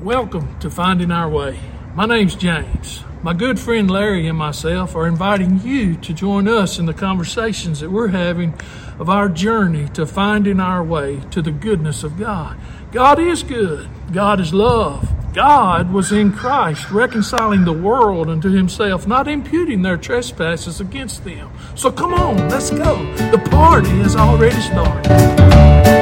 Welcome to Finding Our Way. My name's James. My good friend Larry and myself are inviting you to join us in the conversations that we're having of our journey to finding our way to the goodness of God. God is good. God is love. God was in Christ, reconciling the world unto himself, not imputing their trespasses against them. So come on, let's go. The party has already started.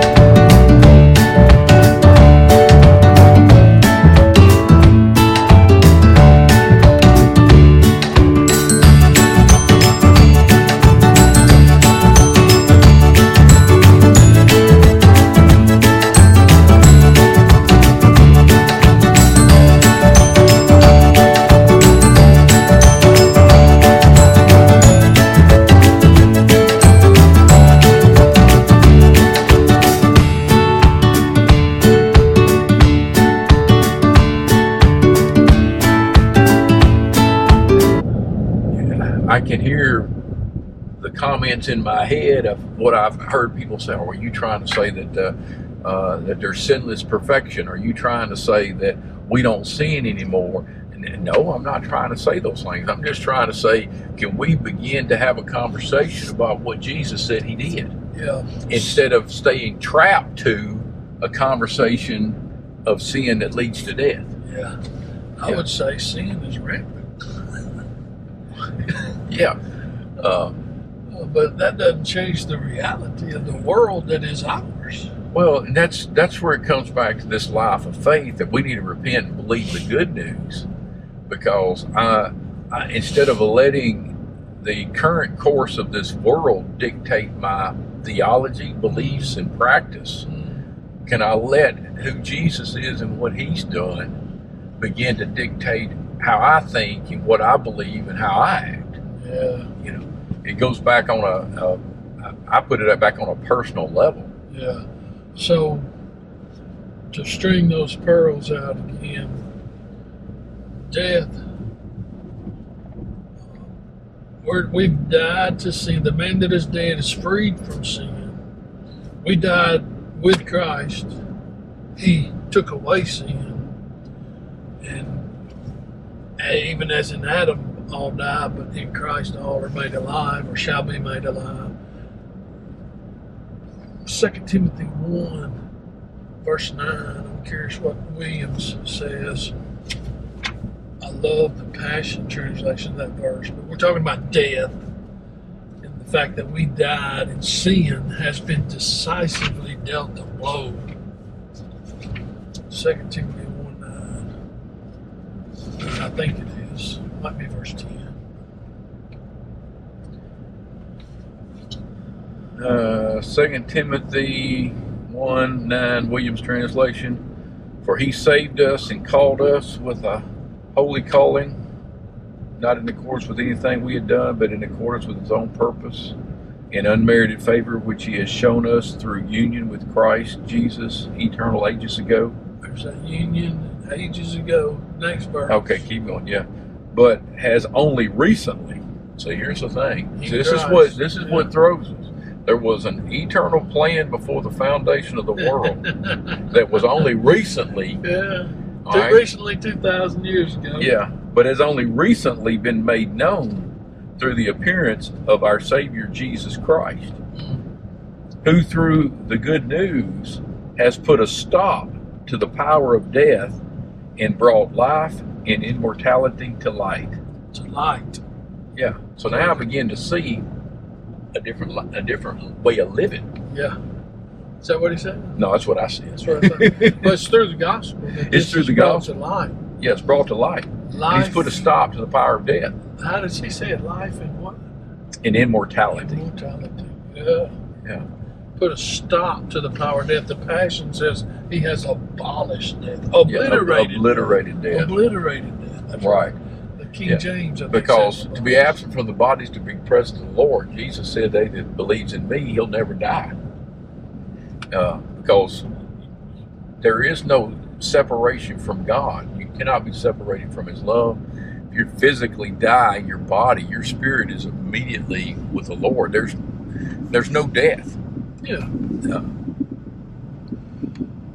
I can hear the comments in my head of what I've heard people say. Are you trying to say that there's sinless perfection? Are you trying to say that we don't sin anymore? And no, I'm not trying to say those things. I'm just trying to say, can we begin to have a conversation about what Jesus said he did? Yeah. Instead of staying trapped to a conversation of sin that leads to death. Yeah. I would say sin is rampant. Yeah. But that doesn't change the reality of the world that is ours. Well, that's where it comes back to this life of faith, that we need to repent and believe the good news. Because I instead of letting the current course of this world dictate my theology, beliefs, and practice, can I let who Jesus is and what he's done begin to dictate how I think and what I believe and how I act? Yeah. You know, it goes back on I put it back on a personal level. Yeah. So to string those pearls out again, death. We've died to sin. The man that is dead is freed from sin. We died with Christ. He took away sin. And even as in Adam, all die, but in Christ all are made alive, or shall be made alive. 2 Timothy 1, verse 9, I'm curious what Williams says. I love the Passion Translation of that verse, but we're talking about death, and the fact that we died in sin has been decisively dealt a blow. 2 Timothy 1:9. I think it is. Might be verse 10. 2 Timothy 1:9, Williams translation. For he saved us and called us with a holy calling, not in accordance with anything we had done, but in accordance with his own purpose and unmerited favor, which he has shown us through union with Christ Jesus eternal ages ago. There's that union ages ago. Next verse. Okay, keep going. Yeah. But has only recently. So here's the thing. This is what throws us. There was an eternal plan before the foundation of the world that was only recently. Yeah. Right? Recently, 2,000 years ago. Yeah, but has only recently been made known through the appearance of our Savior Jesus Christ, who through the good news has put a stop to the power of death and brought life and immortality to light. To light. Yeah. So now I begin to see a different way of living. Yeah. Is that what he said? No, that's what I said. That's what I thought. But it's through the gospel. It's through the gospel. To light. Yeah, it's brought to light. Life. He's put a stop to the power of death. How does he say it? Life and what? And immortality. Immortality. Yeah. Yeah. Put a stop to the power of death. The Passion says he has abolished death. Obliterated death. Obliterated death. That's right. The King James. Because to be absent from the body is to be present in the Lord. Jesus said, "They that believes in me, he'll never die." Because there is no separation from God. You cannot be separated from his love. If you physically die in your body, your spirit is immediately with the Lord. There's no death. Yeah.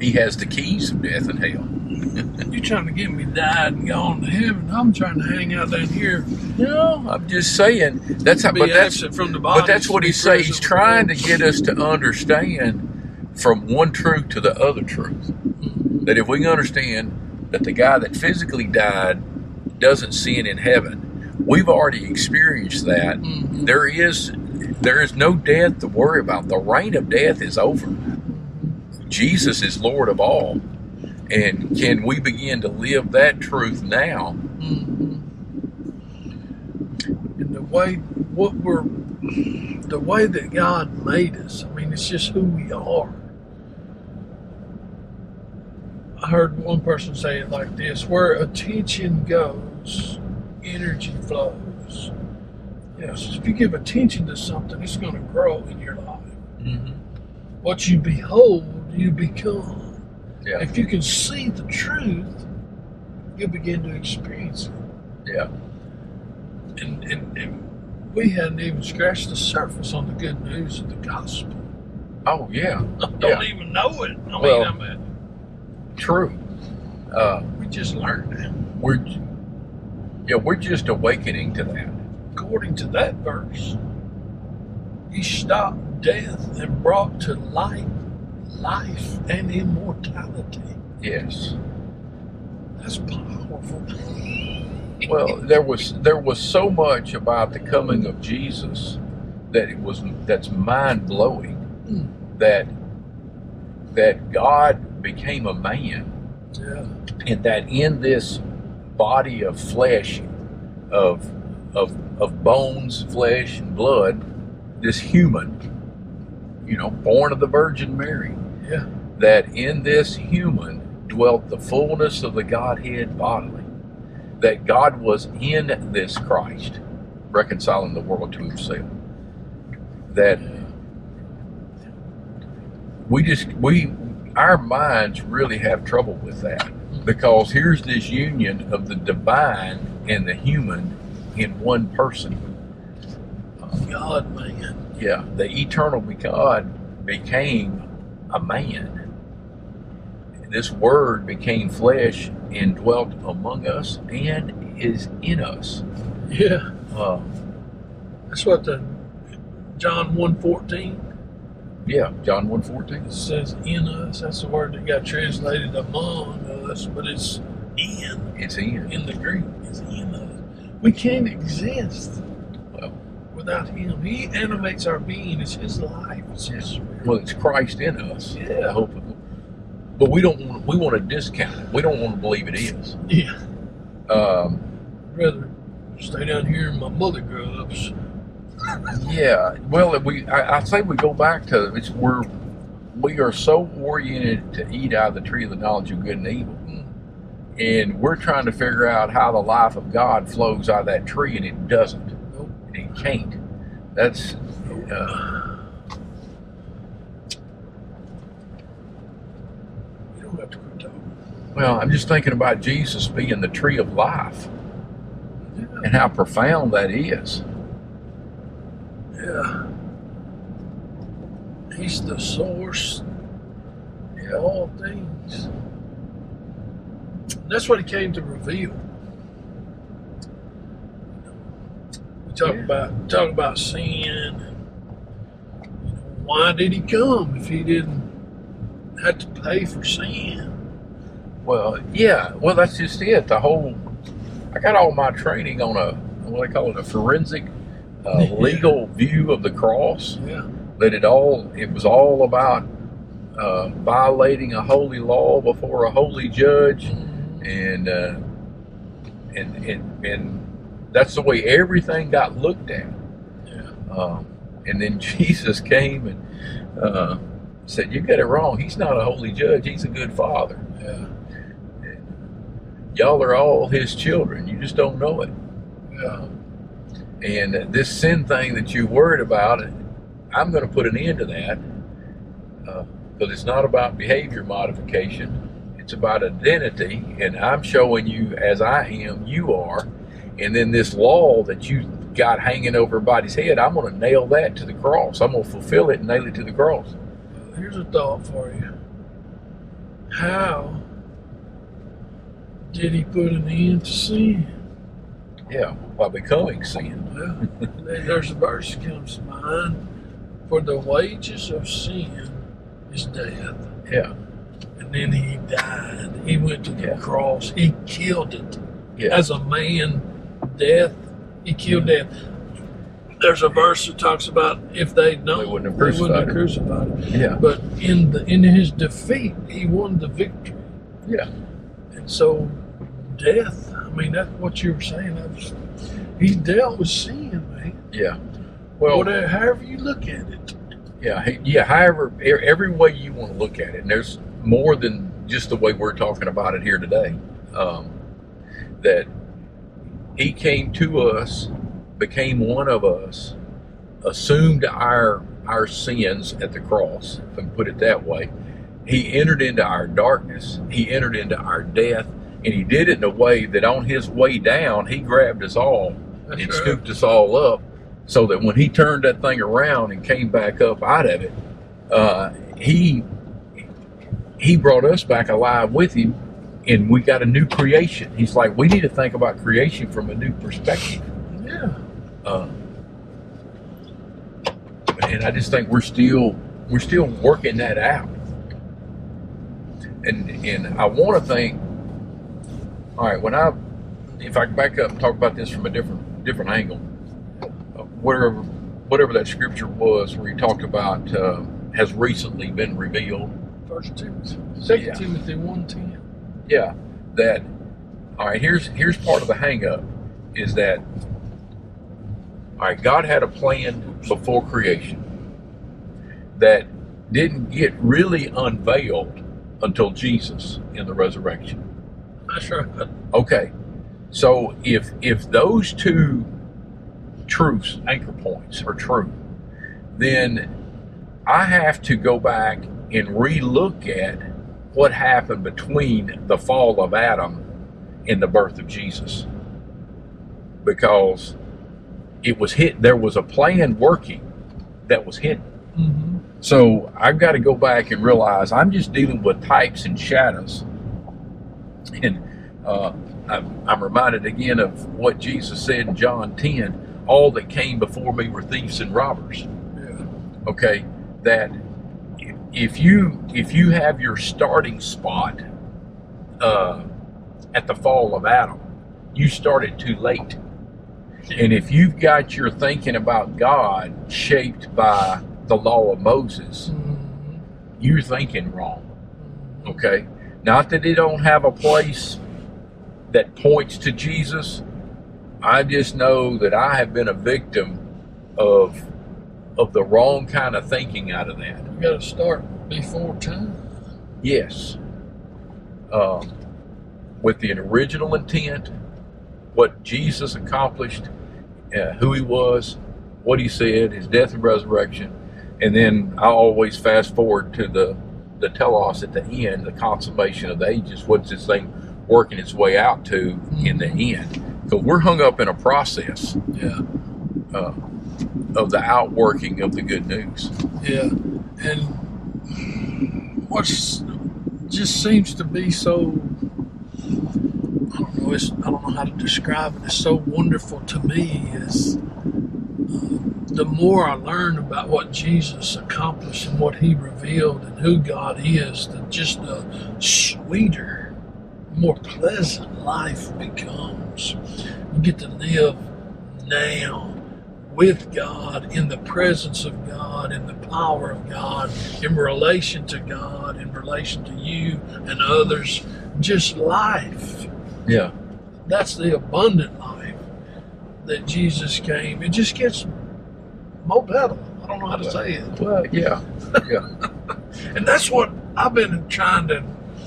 He has the keys of death and hell. You're trying to get me died and gone to heaven. I'm trying to hang out down here. No, I'm just saying that's how. Be absent from the body, but that's what he's saying. He's trying to get us to understand from one truth to the other truth. That if we can understand that the guy that physically died doesn't sin in heaven, we've already experienced that. Mm-hmm. There is no death to worry about. The reign of death is over. Jesus is Lord of all. And can we begin to live that truth now? Mm-hmm. And the way that God made us, I mean, it's just who we are. I heard one person say it like this: where attention goes, energy flows. Yes, if you give attention to something, it's going to grow in your life. Mm-hmm. What you behold, you become. Yeah. If you can see the truth, you'll begin to experience it. Yeah. And we hadn't even scratched the surface on the good news of the gospel. Oh, yeah. I don't even know it. True. We just learned that. We're just awakening to that. According to that verse, he stopped death and brought to light life and immortality. Yes. That's powerful. Well, there was so much about the coming of Jesus that's mind blowing. That God became a man. Yeah. And that in this body of flesh, of bones, flesh, and blood, this human, born of the Virgin Mary, Yeah. that in this human dwelt the fullness of the Godhead bodily, that God was in this Christ, reconciling the world to himself, that our minds really have trouble with that, because here's this union of the divine and the human in one person. God, man. Yeah, the eternal God became a man. This word became flesh and dwelt among us and is in us. Yeah. That's what the John 1:14 John 1:14 says, in us. That's the word that got translated among us, but it's in. It's in the Greek. It's in us. We can't exist without him. He animates our being. It's his life. It's his spirit. Well, it's Christ in us. Yeah. The hope of it. But we want to discount it. We don't want to believe it is. Yeah. I'd rather stay down here in my mother grubs. Yeah. Well, I say we go back to we are so oriented to eat out of the tree of the knowledge of good and evil. And we're trying to figure out how the life of God flows out of that tree, and it doesn't. Nope. And it can't. That's You don't have to quit talking. well, I'm just thinking about Jesus being the tree of life Yeah. and how profound that is. Yeah. He's the source of all things. That's what he came to reveal. We talk about sin. Why did he come if he didn't have to pay for sin? Well, yeah. Well, that's just it. I got all my training on what they call it, a forensic legal view of the cross. Yeah. That it was all about violating a holy law before a holy judge, and that's the way everything got looked at. Yeah. And then Jesus came and said, "You got it wrong. He's not a holy judge. He's a good father. Yeah. Y'all are all his children. You just don't know it." Yeah. And this sin thing that you worried about, I'm going to put an end to that, because it's not about behavior modification. It's about identity, and I'm showing you as I am, you are. And then this law that you got hanging over everybody's head, I'm going to nail that to the cross. I'm going to fulfill it and nail it to the cross. Here's a thought for you. How did he put an end to sin? Yeah, by becoming sin. Well, there's a verse that comes to mind. For the wages of sin is death. Yeah. And then he died. He went to the Yeah. cross. He killed it. Yeah. As a man, death, he killed death. There's a verse that talks about if they'd known, They wouldn't have crucified him. Yeah. But in his defeat, he won the victory. Yeah. And so, death, I mean, that's what you were saying. He dealt with sin, man. Yeah. Well, Whatever, however you look at it. yeah. However, every way you want to look at it, and there's more than just the way we're talking about it here today. That he came to us, became one of us, assumed our sins at the cross, if I can put it that way. He entered into our darkness. He entered into our death, and he did it in a way that on his way down, he grabbed us all That's and right. scooped us all up, so that when he turned that thing around and came back up out of it, he brought us back alive with him, and we got a new creation. He's like, we need to think about creation from a new perspective. Yeah. And I just think we're still working that out. And I want to think, all right, if I can back up and talk about this from a different angle, whatever that scripture was where he talked about has recently been revealed. 1 Timothy, 2 Yeah. Timothy 1:10. Yeah, that. All right, here's part of the hang up is that, all right, God had a plan before creation that didn't get really unveiled until Jesus in the resurrection. That's right. Okay, so if those two truths, anchor points, are true, then I have to go back and relook at what happened between the fall of Adam and the birth of Jesus, because it was hidden. There was a plan working that was hidden. Mm-hmm. So I've got to go back and realize I'm just dealing with types and shadows. And I'm reminded again of what Jesus said in John 10, all that came before me were thieves and robbers. Yeah. Okay, that if you have your starting spot at the fall of Adam, you started too late. And if you've got your thinking about God shaped by the law of Moses, Mm-hmm. you're thinking wrong. Okay? Not that it don't have a place that points to Jesus. I just know that I have been a victim of the wrong kind of thinking out of that. You got to start before time. Yes. With the original intent, what Jesus accomplished, who he was, what he said, his death and resurrection, and then I always fast forward to the telos at the end, the consummation of the ages. What's this thing working its way out to in the end? Because we're hung up in a process Yeah. of the outworking of the good news. Yeah. And what's just seems to be so, I don't know, I don't know how to describe it. It's so wonderful to me is the more I learn about what Jesus accomplished and what he revealed and who God is, just a sweeter, more pleasant life becomes. You get to live now with God, in the presence of God, in the power of God, in relation to God, in relation to you and others. Just life. Yeah. That's the abundant life that Jesus came. It just gets more better. I don't know how to say it. Well, yeah. Yeah. And that's what I've been trying to,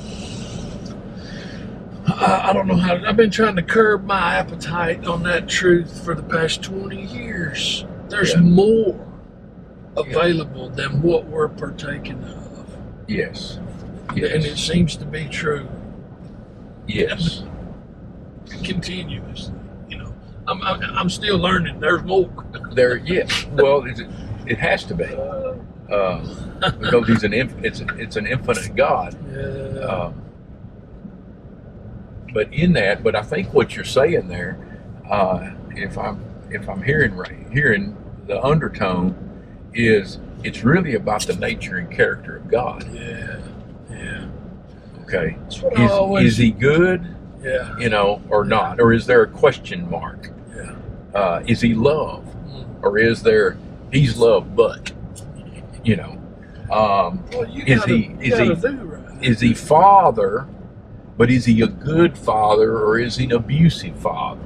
I don't know how, I've been trying to curb my appetite on that truth for the past 20 years. There's Yeah. more available than what we're partaking of. Yes. And it Yes. seems to be true Yes. continuously. You know, I'm still learning. There's more. There. Yes. Well, it has to be. because he's it's an infinite God. Yeah. But I think what you're saying there, if I'm hearing the undertone, is it's really about the nature and character of God. Yeah. Yeah. Okay. That's what I always. Is he good? Yeah. Or not? Or is there a question mark? Yeah. Is he love? Or is there he's love but? Well, Is he father? But is he a good father or is he an abusive father?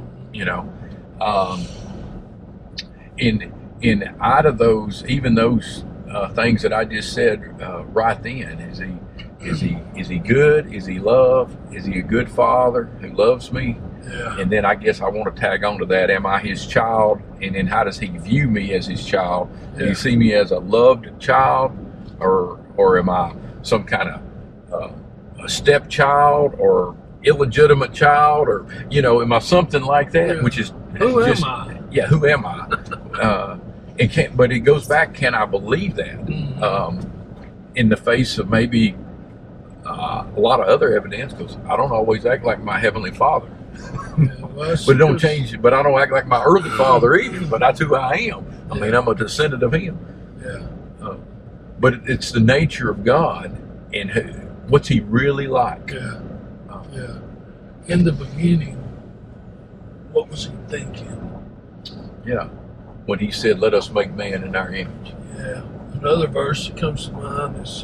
In out of those, even those things that I just said right then, is he good? Is he love? Is he a good father who loves me? Yeah. And then I guess I want to tag on to that. Am I his child? And then how does he view me as his child? Does he see me as a loved child, or am I some kind of a stepchild or illegitimate child, or am I something like that? Yeah. Which is Who am I? Yeah, who am I? But it goes back. Can I believe that in the face of maybe a lot of other evidence? Because I don't always act like my heavenly Father. Well, But it don't change. But I don't act like my earthly father either. But that's who I am. I mean, I'm a descendant of him. Yeah. But it's the nature of God and what's he really like. Yeah. Yeah. In the beginning, what was he thinking? Yeah. When he said, "Let us make man in our image." Yeah. Another verse that comes to mind is,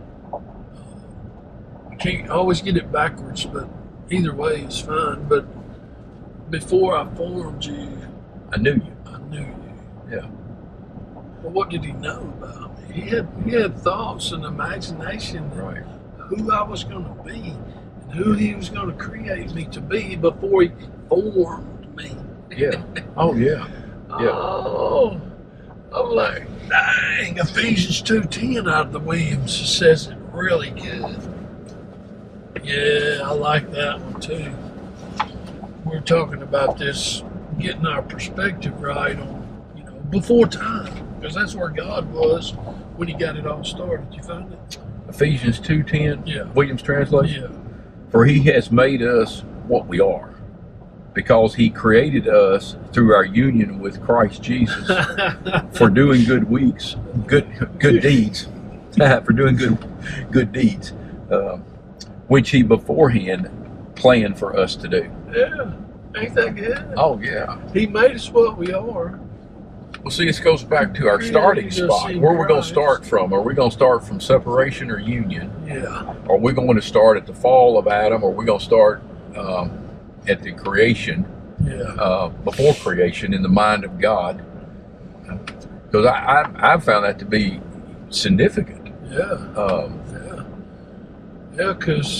you can't always get it backwards, but either way is fine. But before I formed you, I knew you. I knew you. Yeah. Well, what did he know about me? He had thoughts and imagination of Right. who I was going to be and who he was going to create me to be before he formed me. Yeah. Oh yeah. Yeah. Oh, I'm like, dang, Ephesians 2:10 out of the Williams says it really good. Yeah, I like that one too. We're talking about this, getting our perspective right on, before time, because that's where God was when he got it all started. You find it? Ephesians 2:10. Yeah. Williams translation. Yeah. For he has made us what we are, because he created us through our union with Christ Jesus for doing good deeds, for doing good deeds, which he beforehand planned for us to do. Yeah. Ain't that good? Oh yeah. He made us what we are. Well, see, this goes back to our starting spot. Where we're going to start from? Are we going to start from separation or union? Yeah. Are we going to start at the fall of Adam, or are we going to start at the creation? Yeah. Before creation, in the mind of God? Because I've found that to be significant. Yeah. Yeah, because,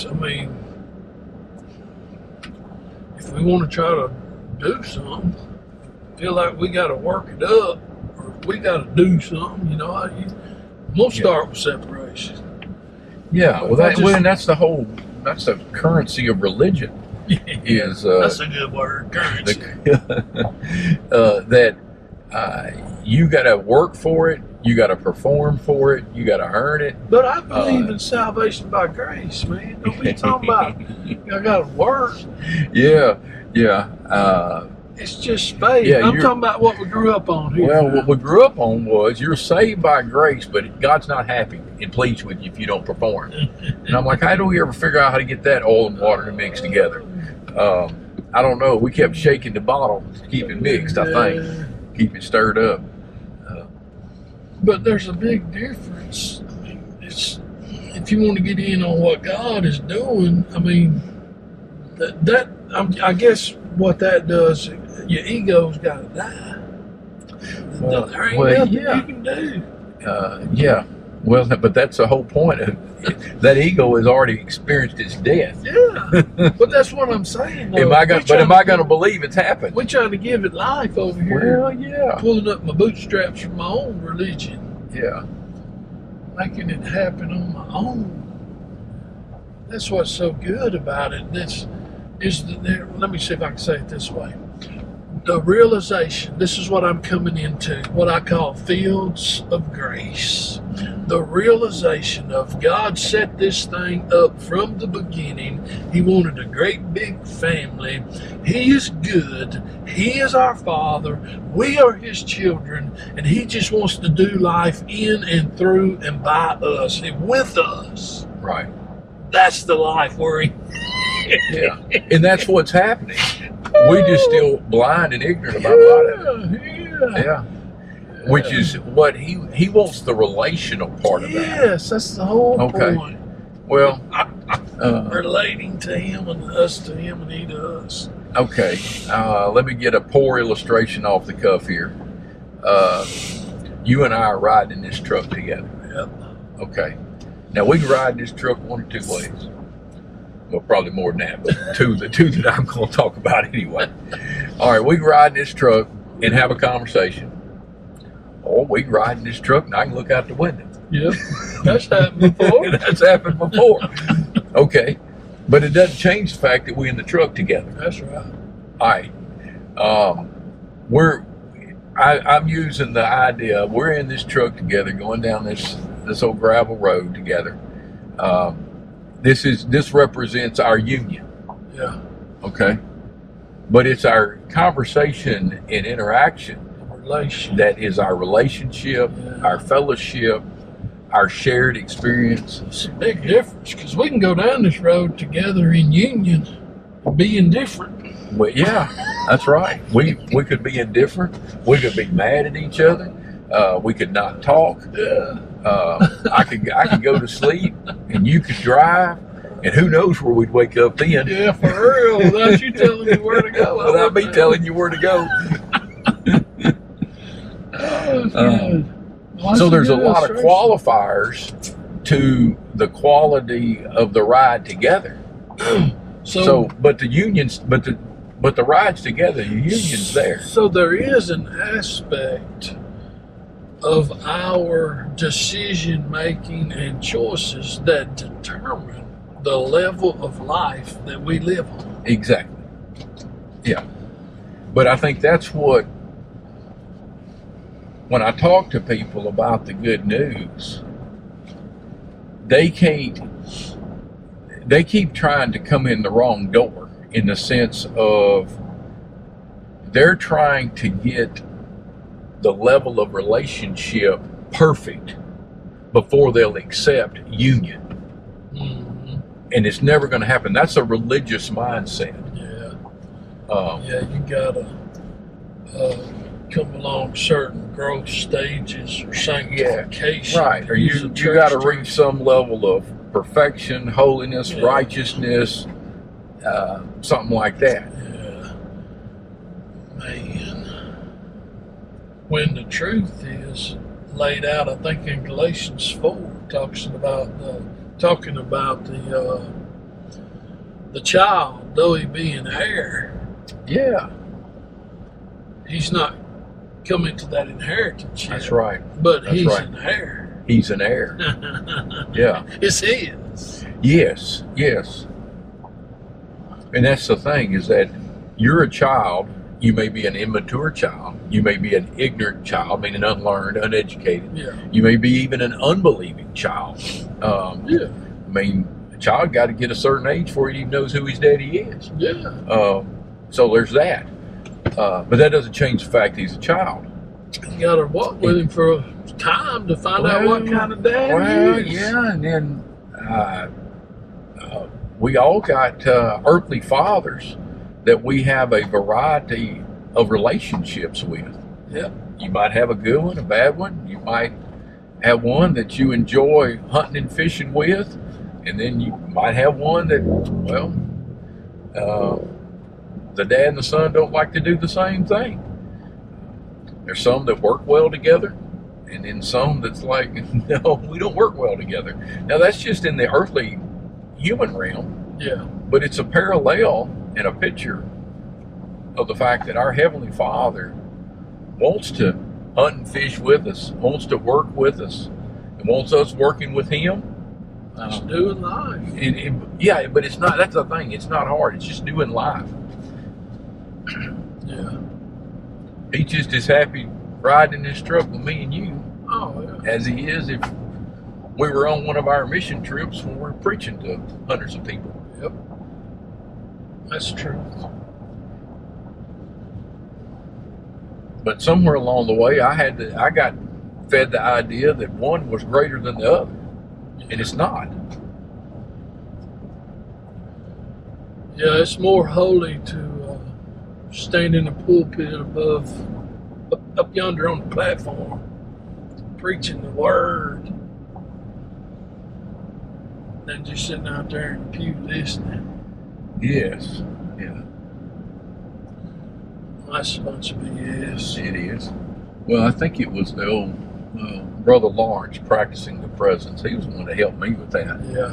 if we want to try to do something, feel like we got to work it up, or we got to do something, we'll start with separation. Yeah, well, that's the currency of religion. Is that's a good word, currency. That you got to work for it, you got to perform for it, you got to earn it. But I believe in salvation by grace, man. Don't be talking about I got to work. Yeah. It's just faith. Yeah, I'm talking about what we grew up on here. Well, what we grew up on was you're saved by grace, but God's not happy and pleased with you if you don't perform. And I'm like, how do we ever figure out how to get that oil and water to mix together? I don't know. We kept shaking the bottle to keep it mixed, I think. Keep it stirred up. But there's a big difference. It's if you want to get in on what God is doing, I guess what that does, your ego's got to die. There ain't nothing you can do. Yeah. Well, but that's the whole point. That ego has already experienced its death. Yeah, but that's what I'm saying. Am I going to believe it's happened? We're trying to give it life over here. Well, yeah. Pulling up my bootstraps from my own religion. Yeah. Making it happen on my own. That's what's so good about it. Let me see if I can say it this way. the realization, this is what I'm coming into, what I call fields of grace. The realization of God set this thing up from the beginning. He wanted a great big family. He is good. He is our Father. We are His children. And He just wants to do life in and through and by us and with us. Right. That's the life we're in. Yeah. And that's what's happening. We just still blind and ignorant about a lot of it. Yeah. Which is what he wants, the relational part of that. Yes, that's the whole point. Well, relating to Him and us to Him and He to us. Okay. Let me get a poor illustration off the cuff here. You and I are riding in this truck together. Yep. Okay. Now we can ride in this truck one or two ways. Well, probably more than that, but the two that I'm going to talk about anyway. All right, we can ride in this truck and have a conversation. Or we can ride in this truck and I can look out the window. Yep, that's happened before. That's happened before. Okay, but it doesn't change the fact that we're in the truck together. That's right. All right, I'm using the idea we're in this truck together, going down this old gravel road together. This represents our union. Yeah. Okay, but it's our conversation and interaction that is our relationship, our fellowship, our shared experience. It's a big difference because we can go down this road together in union and be indifferent. Well, yeah, that's right. We could be indifferent. We could be mad at each other. We could not talk. Yeah. I could go to sleep and you could drive. And who knows where we'd wake up then. Yeah, for real. Without you telling me where to go. Without me telling you where to go. So there's a lot of qualifiers to the quality of the ride together. But the unions, but the rides together, the union's there. So there is an aspect of our decision making and choices that determine the level of life that we live on. Exactly. Yeah. But I think that's what, when I talk to people about the good news, they keep trying to come in the wrong door, in the sense of they're trying to get the level of relationship perfect before they'll accept union. Mm-hmm. And it's never going to happen. That's a religious mindset. Yeah. You gotta come along certain growth stages or sanctification. Right. Or you got to reach some level of perfection, holiness, righteousness, something like that. Yeah. Man. When the truth is laid out, I think in Galatians 4, talking about the child, though he be an heir. Yeah. He's not coming to that inheritance yet. That's right. But he's an heir. He's an heir. Yeah. It's his. Yes. And that's the thing, is that you're a child. You may be an immature child. You may be an ignorant child, meaning unlearned, uneducated. Yeah. You may be even an unbelieving child. I mean, a child got to get a certain age before he even knows who his daddy is. Yeah. So there's that. But that doesn't change the fact he's a child. You got to walk with him for a time to find out what kind of dad he is. Yeah, and then we all got earthly fathers that we have a variety of relationships with. Yeah. You might have a good one, a bad one. You might have one that you enjoy hunting and fishing with, and then you might have one that, well, the dad and the son don't like to do the same thing. There's some that work well together, and then some that's like, no, we don't work well together. Now that's just in the earthly human realm. Yeah. But it's a parallel and a picture of the fact that our Heavenly Father wants to hunt and fish with us, wants to work with us, and wants us working with Him. It's doing life. Yeah, but it's not, that's the thing, it's not hard, it's just doing life. Yeah. He's just as happy riding in his truck with me and you Oh, yeah. as he is if we were on one of our mission trips when we're preaching to hundreds of people. Yep. That's true. But somewhere along the way, I got fed the idea that one was greater than the other, and it's not. Yeah, it's more holy to stand in the pulpit above, up yonder on the platform, preaching the word, than just sitting out there in the pew listening. Yes, yeah, That's a bunch of BS. it is. Well, I think it was the old Brother Lawrence practicing the presence. He was the one that helped me with that. Yeah,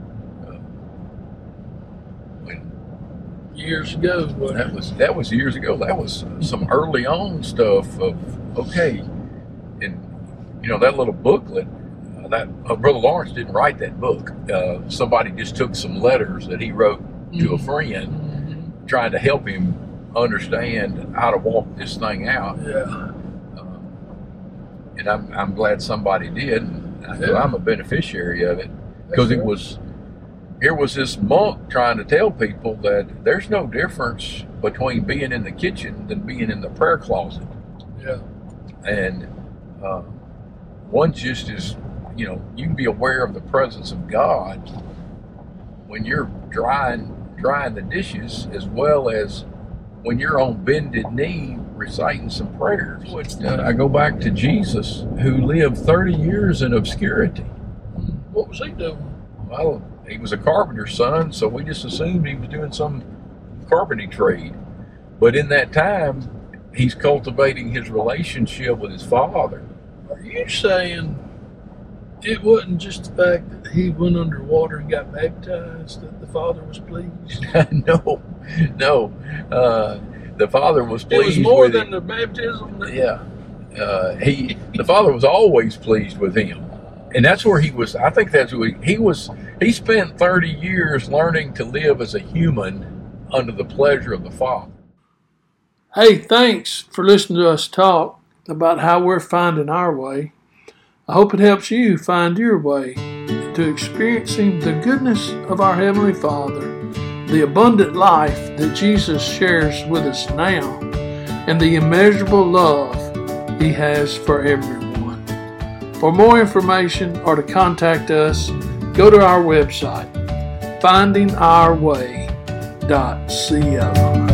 When years ago. that was years ago. That was some early on stuff of okay, and that little booklet. Brother Lawrence didn't write that book. Somebody just took some letters that he wrote to a friend, trying to help him understand how to walk this thing out. Yeah. And I'm glad somebody did. And I'm a beneficiary of it, because here was this monk trying to tell people that there's no difference between being in the kitchen than being in the prayer closet. Yeah. And one's just as, you can be aware of the presence of God when you're drying the dishes, as well as when you're on bended knee reciting some prayers. I go back to Jesus, who lived 30 years in obscurity. What was he doing? Well, he was a carpenter's son, so we just assumed he was doing some carpentry trade. But in that time, he's cultivating his relationship with his Father. Are you saying it wasn't just the fact that he went underwater and got baptized that the Father was pleased? No. The Father was pleased. It was more with than him. the baptism. Yeah. The Father was always pleased with him. And that's where he was. I think that's where he was. He spent 30 years learning to live as a human under the pleasure of the Father. Hey, thanks for listening to us talk about how we're finding our way. I hope it helps you find your way to experiencing the goodness of our Heavenly Father, the abundant life that Jesus shares with us now, and the immeasurable love He has for everyone. For more information or to contact us, go to our website, findingourway.co.